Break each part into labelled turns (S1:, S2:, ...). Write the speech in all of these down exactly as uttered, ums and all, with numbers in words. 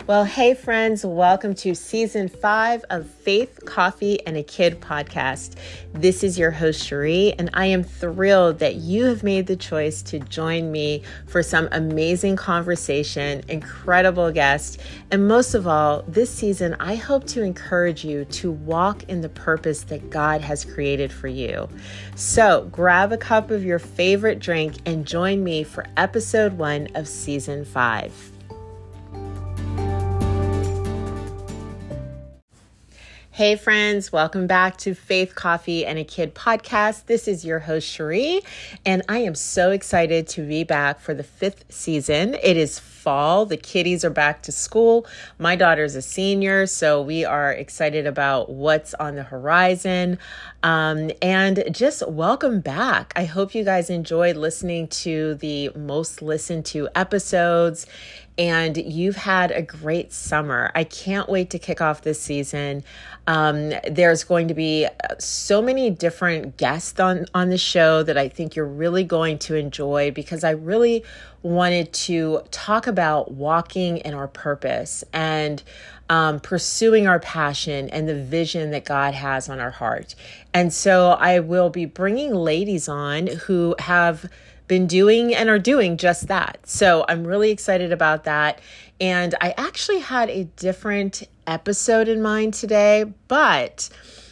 S1: Well, hey friends, welcome to season five of Faith, Coffee, and a Kid podcast. This is your host, Cherie, and I am thrilled that you have made the choice to join me for some amazing conversation, incredible guests, and most of all, this season, I hope to encourage you to walk in the purpose that God has created for you. So grab a cup of your favorite drink and join me for episode one of season five. Hey friends, welcome back to Faith, Coffee, and a Kid podcast. This is your host, Cherie, and I am so excited to be back for the fifth season. It is fall. The kiddies are back to school. My daughter's a senior, so we are excited about what's on the horizon. Um, and just welcome back. I hope you guys enjoyed listening to the most listened to episodes and you've had a great summer. I can't wait to kick off this season. Um, there's going to be so many different guests on, on the show that I think you're really going to enjoy because I really wanted to talk about walking in our purpose and um, pursuing our passion and the vision that God has on our heart. And so I will be bringing ladies on who have been doing and are doing just that. So I'm really excited about that. And I actually had a different episode in mind today, but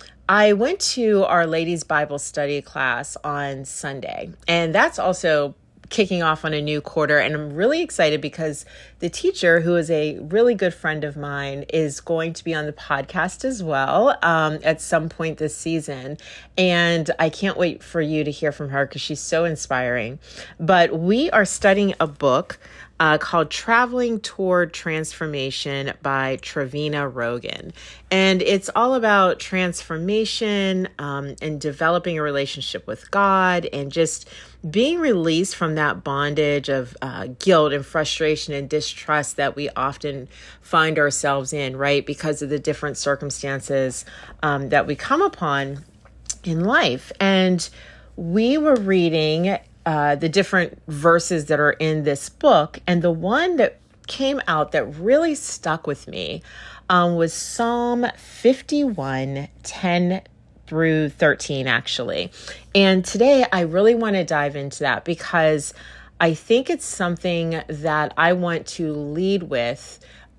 S1: I went to our ladies' Bible study class on Sunday, and that's also kicking off on a new quarter. And I'm really excited because the teacher, who is a really good friend of mine, is going to be on the podcast as well um, at some point this season. And I can't wait for you to hear from her because she's so inspiring. But we are studying a book Uh, called Traveling Toward Transformation by Trevina Rogan. And it's all about transformation um, and developing a relationship with God and just being released from that bondage of uh, guilt and frustration and distrust that we often find ourselves in, right? Because of the different circumstances um, that we come upon in life. And we were reading Uh, the different verses that are in this book. And the one that came out that really stuck with me um, was Psalm fifty-one, ten through thirteen, actually. And today I really want to dive into that because I think it's something that I want to lead with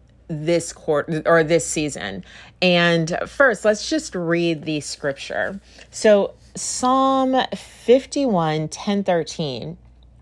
S1: this quarter or this season. And first, let's just read the scripture. So Psalm fifty-one, ten, thirteen,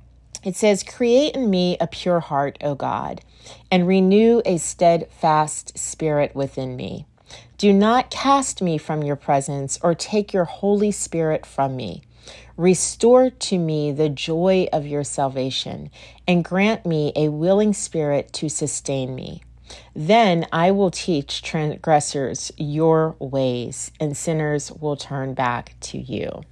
S1: it says, "Create in me a pure heart, O God, and renew a steadfast spirit within me. Do not cast me from your presence or take your Holy Spirit from me. Restore to me the joy of your salvation and grant me a willing spirit to sustain me. Then I will teach transgressors your ways, and sinners will turn back to you."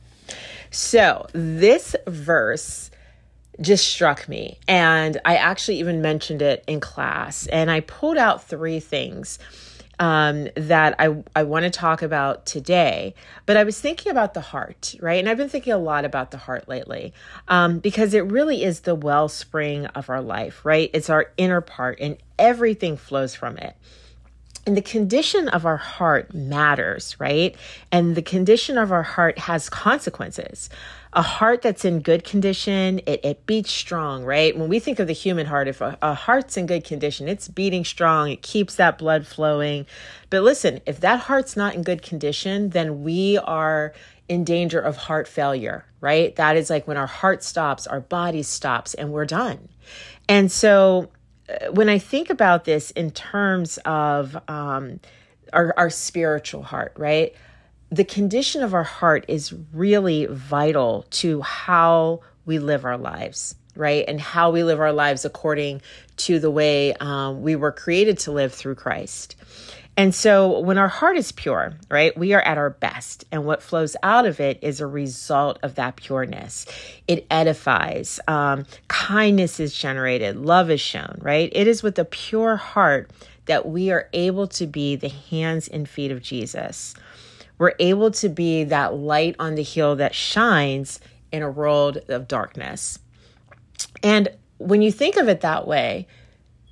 S1: So this verse just struck me, and I actually even mentioned it in class, and I pulled out three things um, that I, I want to talk about today. But I was thinking about the heart, right? And I've been thinking a lot about the heart lately um, because it really is the wellspring of our life, right? It's our inner part and everything flows from it. And the condition of our heart matters, right? And the condition of our heart has consequences. A heart that's in good condition, it, it beats strong, right? When we think of the human heart, if a, a heart's in good condition, it's beating strong, it keeps that blood flowing. But listen, if that heart's not in good condition, then we are in danger of heart failure, right? That is like when our heart stops, our body stops, and we're done. And so when I think about this in terms of um, our, our spiritual heart, right? The condition of our heart is really vital to how we live our lives, right? And how we live our lives according to the way um, we were created to live through Christ. And so when our heart is pure, right, we are at our best. And what flows out of it is a result of that pureness. It edifies, um, kindness is generated, love is shown, right? It is with a pure heart that we are able to be the hands and feet of Jesus. We're able to be that light on the hill that shines in a world of darkness. And when you think of it that way,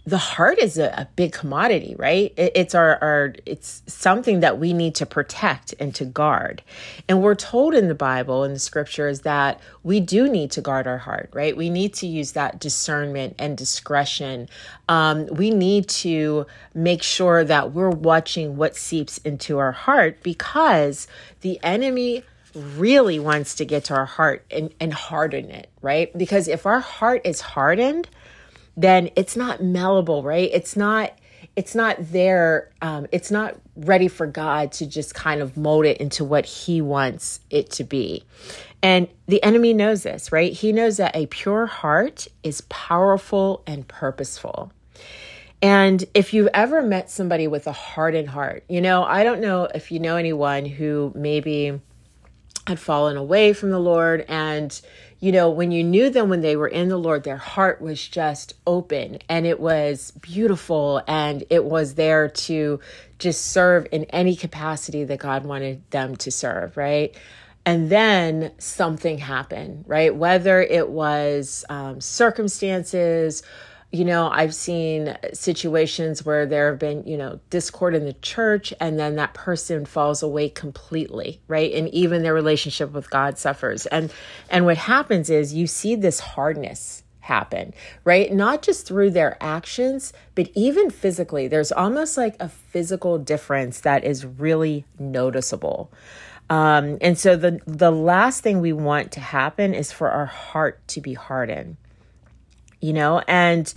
S1: the heart is a, a big commodity, right? It, it's our, our, it's something that we need to protect and to guard. And we're told in the Bible, in the scriptures, that we do need to guard our heart, right? We need to use that discernment and discretion. Um, we need to make sure that we're watching what seeps into our heart, because the enemy really wants to get to our heart and, and harden it, right? Because if our heart is hardened, then it's not malleable, right? It's not, it's not there. Um, it's not ready for God to just kind of mold it into what he wants it to be. And the enemy knows this, right? He knows that a pure heart is powerful and purposeful. And if you've ever met somebody with a hardened heart, you know, I don't know if you know anyone who maybe had fallen away from the Lord, and you know, when you knew them when they were in the Lord, their heart was just open and it was beautiful, and it was there to just serve in any capacity that God wanted them to serve, right? And then something happened, right? Whether it was um, circumstances. You know, I've seen situations where there have been, you know, discord in the church, and then that person falls away completely, right? And even their relationship with God suffers. And and what happens is you see this hardness happen, right? Not just through their actions, but even physically. There's almost like a physical difference that is really noticeable. Um, and so the the last thing we want to happen is for our heart to be hardened. You know, and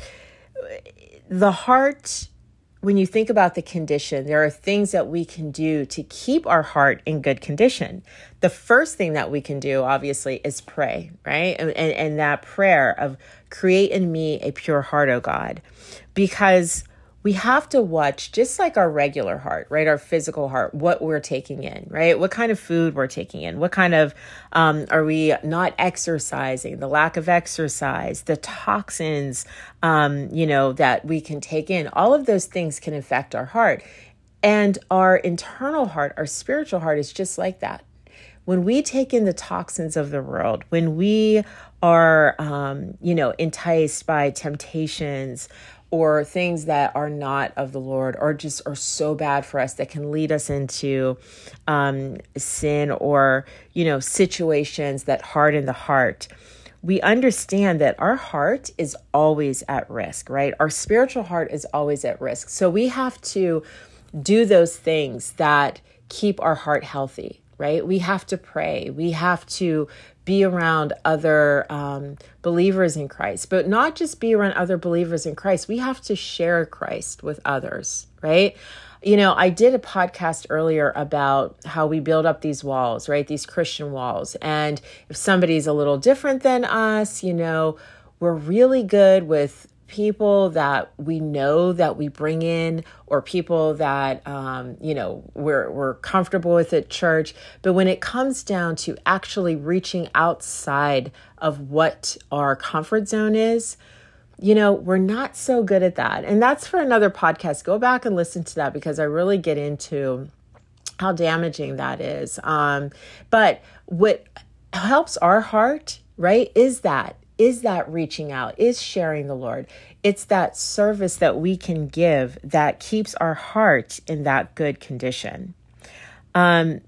S1: the heart, when you think about the condition, there are things that we can do to keep our heart in good condition. The first thing that we can do, obviously, is pray, right? And, and, and that prayer of create in me a pure heart, O God, because we have to watch, just like our regular heart, right? Our physical heart, what we're taking in, right? What kind of food we're taking in, what kind of, um, are we not exercising, the lack of exercise, the toxins, um, you know, that we can take in. All of those things can affect our heart. And our internal heart, our spiritual heart is just like that. When we take in the toxins of the world, when we are, um, you know, enticed by temptations, or things that are not of the Lord, or just are so bad for us that can lead us into um, sin, or, you know, situations that harden the heart, we understand that our heart is always at risk, right? Our spiritual heart is always at risk. So we have to do those things that keep our heart healthy, right? We have to pray. We have to be around other um, believers in Christ, but not just be around other believers in Christ. We have to share Christ with others, right? You know, I did a podcast earlier about how we build up these walls, right? These Christian walls. And if somebody's a little different than us, you know, we're really good with people that we know that we bring in, or people that, um, you know, we're, we're comfortable with at church. But when it comes down to actually reaching outside of what our comfort zone is, you know, we're not so good at that. And that's for another podcast. Go back and listen to that, because I really get into how damaging that is. Um, but what helps our heart, right, is that Is that reaching out, is sharing the Lord. It's that service that we can give that keeps our heart in that good condition. Um,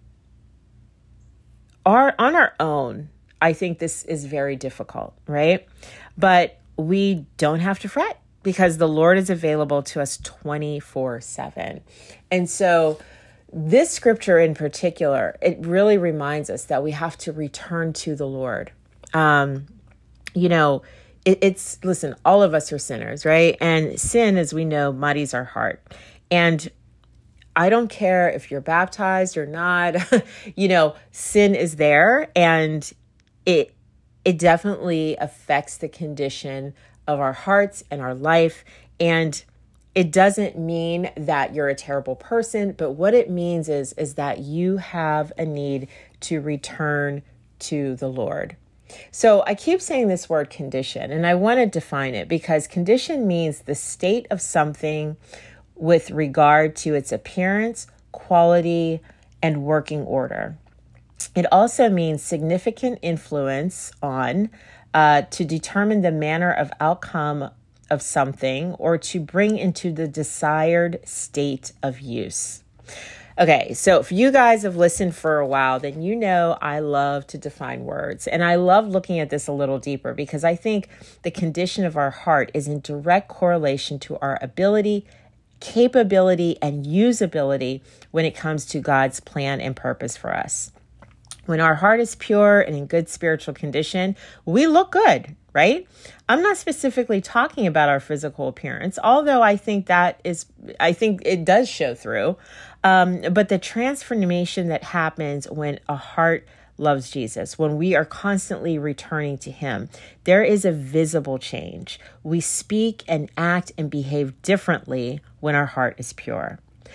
S1: our, on our own, I think this is very difficult, right? But we don't have to fret, because the Lord is available to us twenty-four seven. And so this scripture in particular, it really reminds us that we have to return to the Lord. Um, You know, it, it's, listen, all of us are sinners, right? And sin, as we know, muddies our heart. And I don't care if you're baptized or not, you know, sin is there, and it it definitely affects the condition of our hearts and our life. And it doesn't mean that you're a terrible person, but what it means is, is that you have a need to return to the Lord. So I keep saying this word condition, and I want to define it, because condition means the state of something with regard to its appearance, quality, and working order. It also means significant influence on, uh, to determine the manner of outcome of something or to bring into the desired state of use. Okay, so if you guys have listened for a while, then you know I love to define words. And I love looking at this a little deeper because I think the condition of our heart is in direct correlation to our ability, capability, and usability when it comes to God's plan and purpose for us. When our heart is pure and in good spiritual condition, we look good, right? I'm not specifically talking about our physical appearance, although I think that is, I think it does show through. Um, but the transformation that happens when a heart loves Jesus, when we are constantly returning to him, there is a visible change. We speak and act and behave differently when our heart is pure.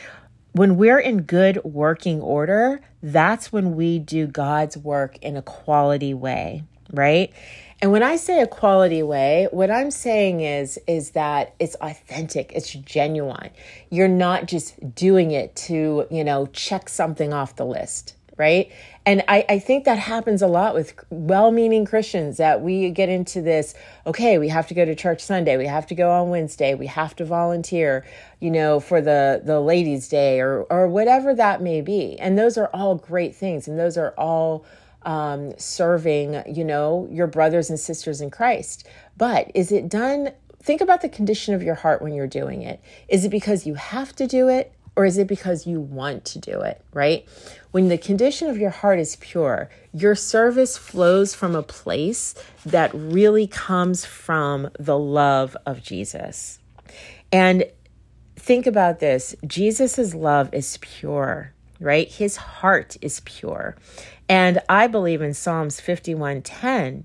S1: When we're in good working order, that's when we do God's work in a quality way, right? And when I say a quality way, what I'm saying is, is that it's authentic, it's genuine. You're not just doing it to, you know, check something off the list, right? And I, I think that happens a lot with well-meaning Christians, that we get into this, okay, we have to go to church Sunday, we have to go on Wednesday, we have to volunteer, you know, for the, the ladies' day or, or whatever that may be. And those are all great things. And those are all um, serving, you know, your brothers and sisters in Christ. But is it done? Think about the condition of your heart when you're doing it. Is it because you have to do it? Or is it because you want to do it, right? When the condition of your heart is pure, your service flows from a place that really comes from the love of Jesus. And think about this. Jesus's love is pure, right? His heart is pure. And I believe in Psalms fifty-one ten,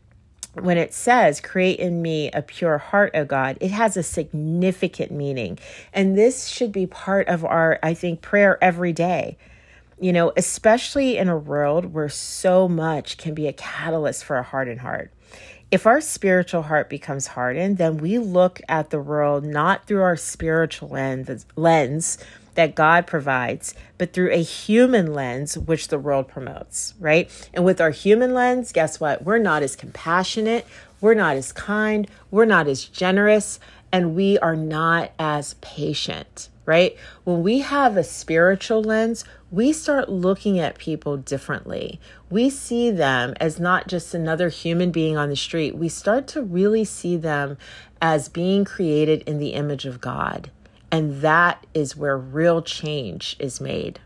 S1: when it says, create in me a pure heart, O God, it has a significant meaning. And this should be part of our, I think, prayer every day, you know, especially in a world where so much can be a catalyst for a hardened heart. If our spiritual heart becomes hardened, then we look at the world not through our spiritual lens, lens that God provides, but through a human lens, which the world promotes, right? And with our human lens, guess what? We're not as compassionate, we're not as kind, we're not as generous, and we are not as patient, right? When we have a spiritual lens, we start looking at people differently. We see them as not just another human being on the street. We start to really see them as being created in the image of God. And that is where real change is made.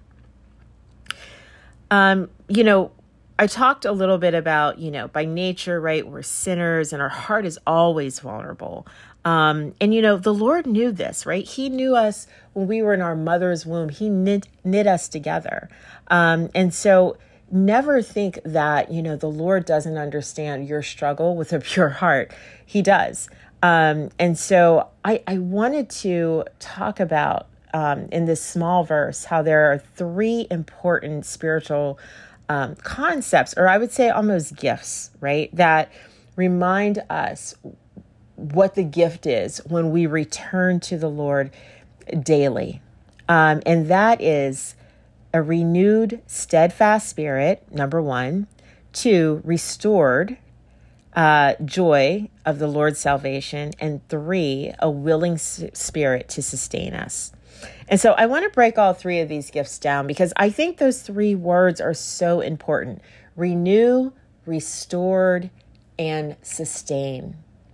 S1: Um, you know, I talked a little bit about, you know, by nature, right, we're sinners and our heart is always vulnerable. Um, and, you know, the Lord knew this, right? He knew us when we were in our mother's womb. He knit, knit us together. Um, and so never think that, you know, the Lord doesn't understand your struggle with a pure heart. He does. Um, and so I, I wanted to talk about um, in this small verse how there are three important spiritual um, concepts, or I would say almost gifts, right, that remind us what the gift is when we return to the Lord daily. Um, and that is a renewed, steadfast spirit, number one. Two, restored Uh, joy of the Lord's salvation, and three, a willing s- spirit to sustain us. And so I want to break all three of these gifts down because I think those three words are so important: renew, restored, and sustain.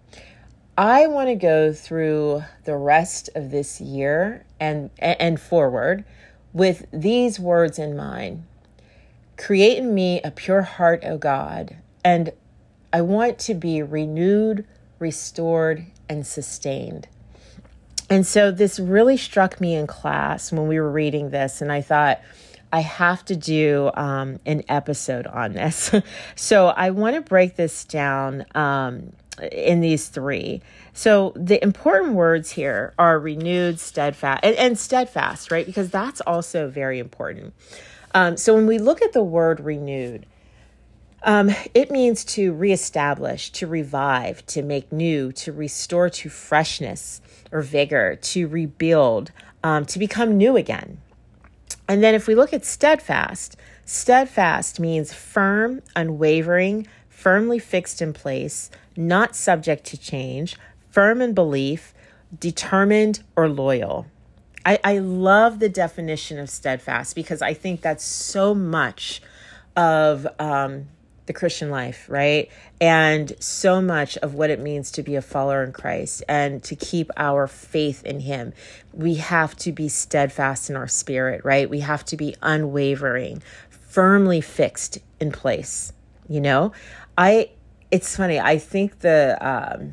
S1: I want to go through the rest of this year and and forward with these words in mind. Create in me a pure heart, O God, and I want to be renewed, restored, and sustained. And so this really struck me in class when we were reading this, and I thought, I have to do um, an episode on this. So I want to break this down um, in these three. So the important words here are renewed, steadfast, and, and steadfast, right? Because that's also very important. Um, so when we look at the word renewed, Um, it means to reestablish, to revive, to make new, to restore to freshness or vigor, to rebuild, um, to become new again. And then if we look at steadfast, steadfast means firm, unwavering, firmly fixed in place, not subject to change, firm in belief, determined, or loyal. I, I love the definition of steadfast because I think that's so much of um, the Christian life, right? And so much of what it means to be a follower in Christ and to keep our faith in him. We have to be steadfast in our spirit, right? We have to be unwavering, firmly fixed in place. You know, I, it's funny. I think the, um,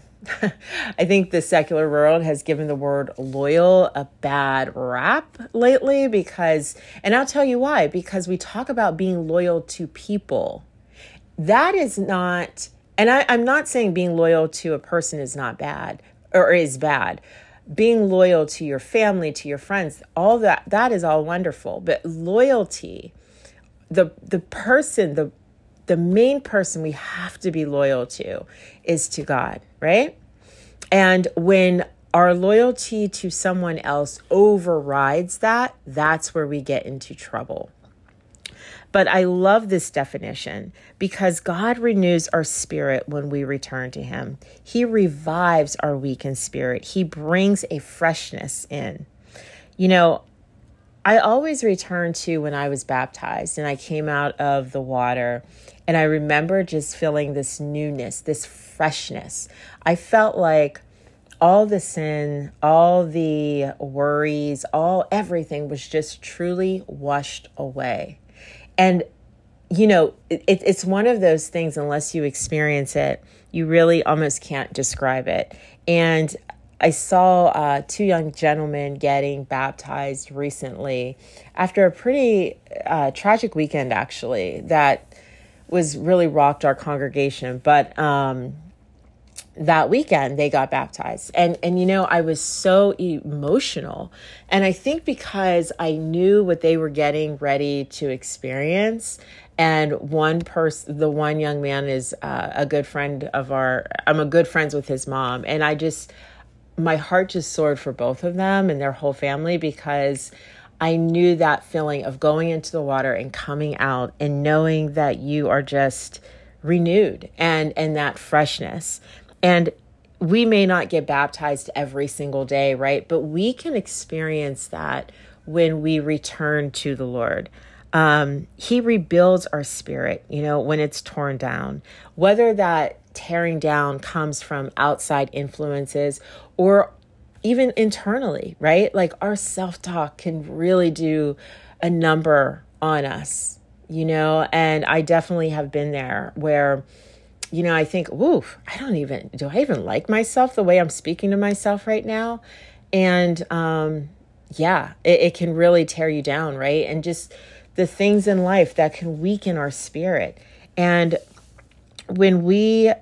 S1: I think the secular world has given the word loyal a bad rap lately because, and I'll tell you why, because we talk about being loyal to people. That is not, and I, I'm not saying being loyal to a person is not bad or is bad. Being loyal to your family, to your friends, all that, that is all wonderful. But loyalty, the the person, the the main person we have to be loyal to is to God, right? And when our loyalty to someone else overrides that, that's where we get into trouble. But I love this definition because God renews our spirit when we return to him. He revives our weakened spirit. He brings a freshness in. You know, I always return to when I was baptized and I came out of the water, and I remember just feeling this newness, this freshness. I felt like all the sin, all the worries, all everything was just truly washed away. And, you know, it, it's one of those things, unless you experience it, you really almost can't describe it. And I saw uh, two young gentlemen getting baptized recently after a pretty uh, tragic weekend, actually, that was really rocked our congregation. But um, that weekend they got baptized. And, and, you know, I was so emotional. And I think because I knew what they were getting ready to experience. And one person, the one young man is uh, a good friend of our, I'm a good friends with his mom. And I just, my heart just soared for both of them and their whole family because I knew that feeling of going into the water and coming out and knowing that you are just renewed and, and that freshness. And we may not get baptized every single day, right? But we can experience that when we return to the Lord. Um, he rebuilds our spirit, you know, when it's torn down, whether that tearing down comes from outside influences or even internally, right? Like our self-talk can really do a number on us, you know, and I definitely have been there where, you know, I think, ooh, I don't even, do I even like myself the way I'm speaking to myself right now? And um, yeah, it, it can really tear you down, right? And just the things in life that can weaken our spirit. And when we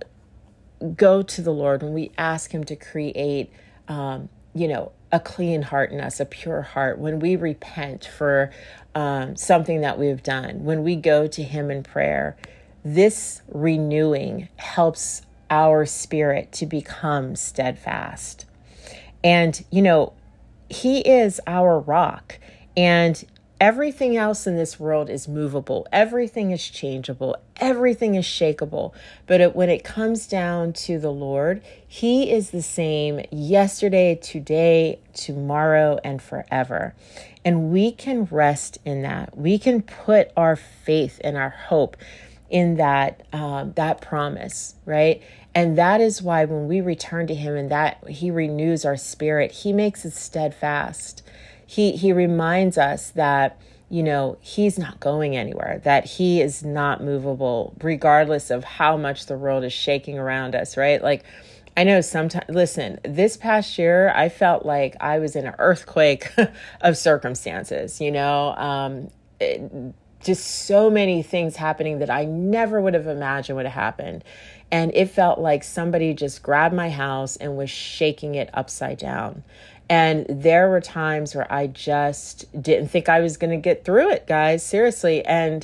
S1: go to the Lord, when we ask him to create, um, you know, a clean heart in us, a pure heart, when we repent for um, something that we've done, when we go to him in prayer, this renewing helps our spirit to become steadfast. And, you know, he is our rock, and everything else in this world is movable. Everything is changeable. Everything is shakeable. But it, when it comes down to the Lord, he is the same yesterday, today, tomorrow, and forever. And we can rest in that. We can put our faith and our hope in that, um, that promise, right? And that is why when we return to him and that he renews our spirit, he makes us steadfast. He he reminds us that, you know, he's not going anywhere, that he is not movable, regardless of how much the world is shaking around us, right? Like, I know sometimes, listen, this past year, I felt like I was in an earthquake of circumstances, you know, um, it, just so many things happening that I never would have imagined would have happened. And it felt like somebody just grabbed my house and was shaking it upside down. And there were times where I just didn't think I was going to get through it, guys, seriously. And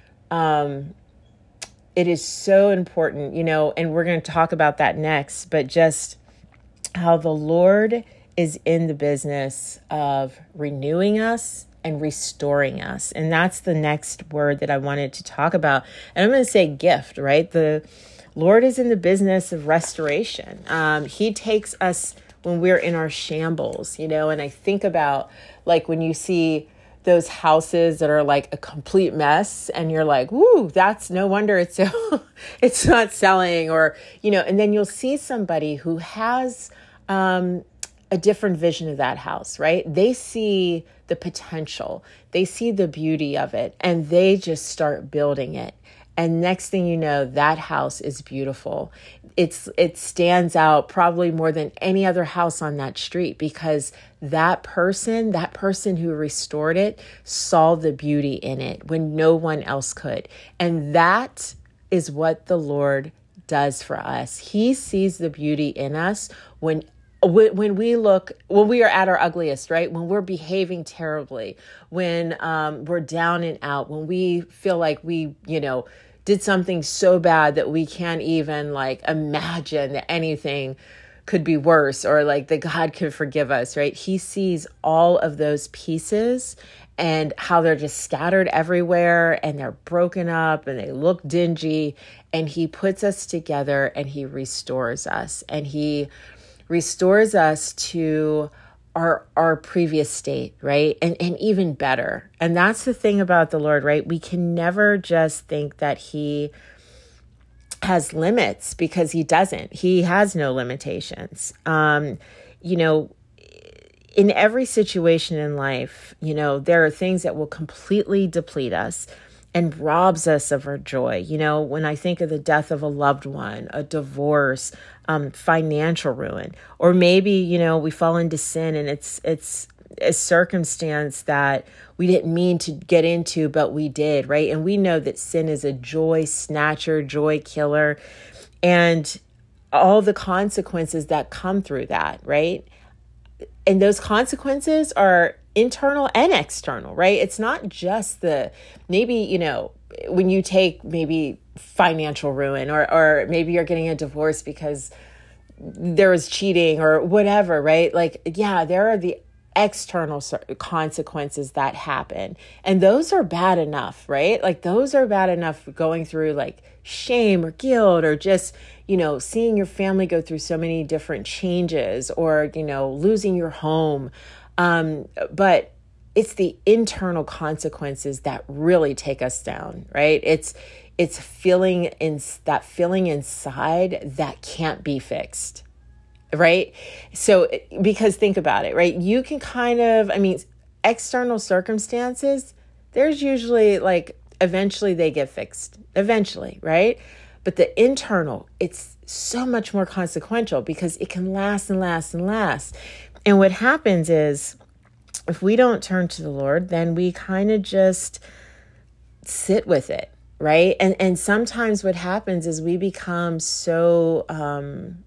S1: um, it is so important, you know, and we're going to talk about that next, but just how the Lord is in the business of renewing us and restoring us. And that's the next word that I wanted to talk about. And I'm going to say gift, right? The Lord is in the business of restoration. Um, he takes us when we're in our shambles, you know, and I think about like when you see those houses that are like a complete mess and you're like, woo, that's no wonder it's, it's not selling, or, you know, and then you'll see somebody who has, um, a different vision of that house, right? They see the potential, they see the beauty of it, and they just start building it. And next thing you know, that house is beautiful. It's it stands out probably more than any other house on that street, because that person, that person who restored it saw the beauty in it when no one else could. And that is what the Lord does for us. He sees the beauty in us when when we look, when we are at our ugliest, right? When we're behaving terribly, when um, we're down and out, when we feel like we, you know, did something so bad that we can't even like imagine that anything could be worse, or like that God could forgive us, right? He sees all of those pieces and how they're just scattered everywhere and they're broken up and they look dingy, and he puts us together and he restores us, and he restores us to our our previous state, right? And and even better. And that's the thing about the Lord, right? We can never just think that he has limits, because he doesn't. He has no limitations. Um, you know, in every situation in life, you know, there are things that will completely deplete us and robs us of our joy. You know, when I think of the death of a loved one, a divorce, um, financial ruin, or maybe, you know, we fall into sin and it's, it's a circumstance that we didn't mean to get into, but we did, right? And we know that sin is a joy snatcher, joy killer, and all the consequences that come through that, right? And those consequences are internal and external, right? It's not just the, maybe, you know, when you take maybe financial ruin, or, or maybe you're getting a divorce because there was cheating or whatever, right? Like, yeah, there are the external consequences that happen. And those are bad enough, right? Like those are bad enough going through like shame or guilt, or just, you know, seeing your family go through so many different changes, or, you know, losing your home. Um, but it's the internal consequences that really take us down, right? It's, it's feeling in that feeling inside that can't be fixed. Right? So, because think about it, right? You can kind of, I mean, external circumstances, there's usually like, eventually they get fixed, eventually, right? But the internal, it's so much more consequential because it can last and last and last. And what happens is, if we don't turn to the Lord, then we kind of just sit with it, right? And, and sometimes what happens is we become so, um,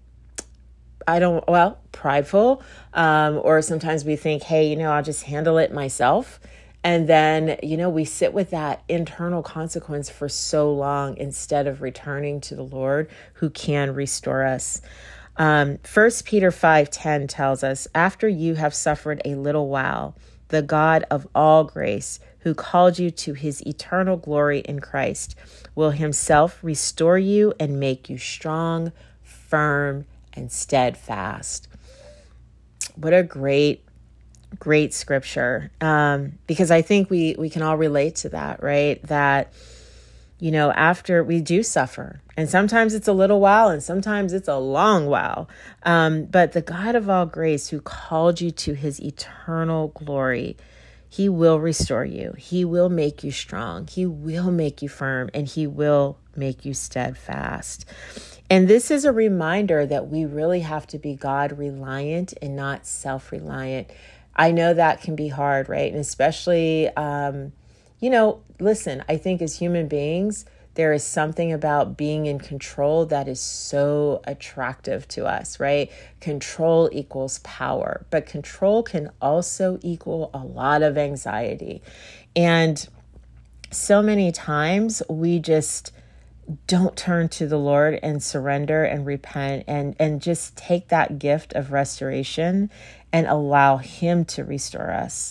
S1: I don't, well, prideful, um, or sometimes we think, hey, you know, I'll just handle it myself. And then, you know, we sit with that internal consequence for so long instead of returning to the Lord who can restore us. Um, First Peter five ten tells us, after you have suffered a little while, the God of all grace, who called you to his eternal glory in Christ, will himself restore you and make you strong, firm, and steadfast. What a great, great scripture. Um, because I think we, we can all relate to that, right? That, you know, after we do suffer, and sometimes it's a little while and sometimes it's a long while. Um, but the God of all grace who called you to his eternal glory, he will restore you. He will make you strong. He will make you firm, and he will make you steadfast. And this is a reminder that we really have to be God reliant and not self-reliant. I know that can be hard, right? And especially, um, you know, listen, I think as human beings, there is something about being in control that is so attractive to us, right? Control equals power, but control can also equal a lot of anxiety. And so many times we just don't turn to the Lord and surrender and repent and, and just take that gift of restoration and allow him to restore us.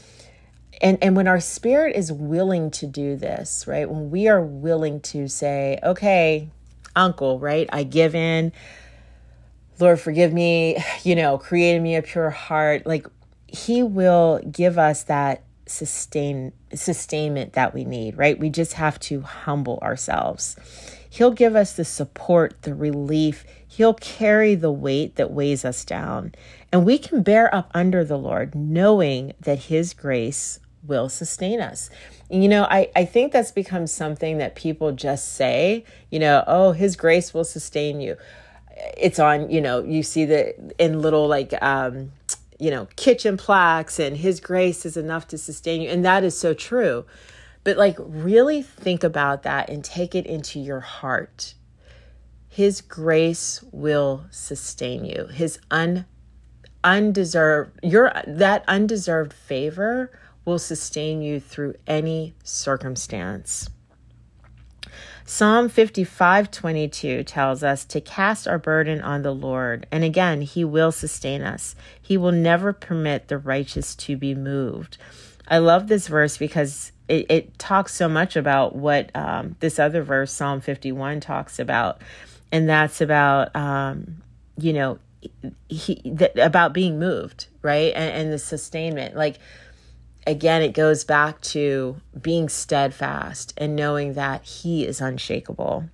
S1: And, and when our spirit is willing to do this, right, when we are willing to say, okay, uncle, right? I give in. Lord, forgive me, you know, create in me a pure heart. Like, he will give us that sustain sustainment that we need, right? We just have to humble ourselves. He'll give us the support, the relief. He'll carry the weight that weighs us down. And we can bear up under the Lord, knowing that his grace will sustain us. And, you know, I, I think that's become something that people just say, you know, oh, his grace will sustain you. It's on, you know, you see that in little like, um, you know, kitchen plaques, and his grace is enough to sustain you. And that is so true. But like, really think about that and take it into your heart. His grace will sustain you. His un, undeserved, your, that undeserved favor will sustain you through any circumstance. Psalm fifty-five twenty-two tells us to cast our burden on the Lord. And again, he will sustain us. He will never permit the righteous to be moved. I love this verse because it, it talks so much about what um, this other verse, Psalm fifty-one, talks about. And that's about, um, you know, he, th- about being moved, right? And, and the sustainment. Like, again, it goes back to being steadfast and knowing that he is unshakable.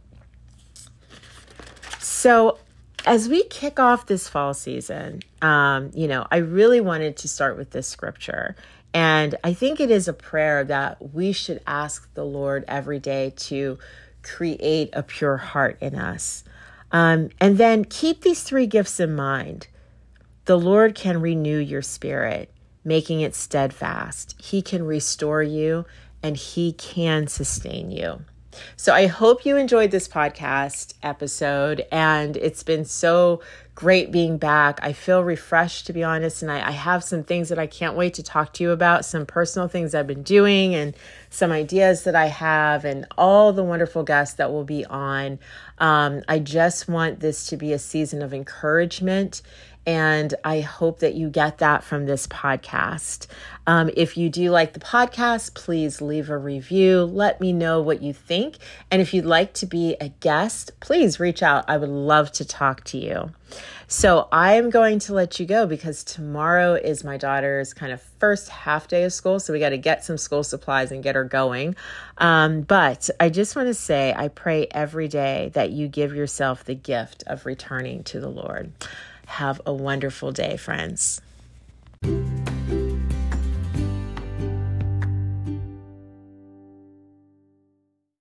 S1: So as we kick off this fall season, um, you know, I really wanted to start with this scripture. And I think it is a prayer that we should ask the Lord every day to create a pure heart in us. Um, and then keep these three gifts in mind. The Lord can renew your spirit, making it steadfast. He can restore you, and he can sustain you. So I hope you enjoyed this podcast episode, and it's been so great being back. I feel refreshed, to be honest, and I, I have some things that I can't wait to talk to you about, some personal things I've been doing and some ideas that I have, and all the wonderful guests that will be on. Um, I just want this to be a season of encouragement, and I hope that you get that from this podcast. Um, if you do like the podcast, please leave a review. Let me know what you think. And if you'd like to be a guest, please reach out. I would love to talk to you. So I am going to let you go because tomorrow is my daughter's kind of first half day of school. So we got to get some school supplies and get her going. Um, but I just want to say, I pray every day that you give yourself the gift of returning to the Lord. Have a wonderful day, friends.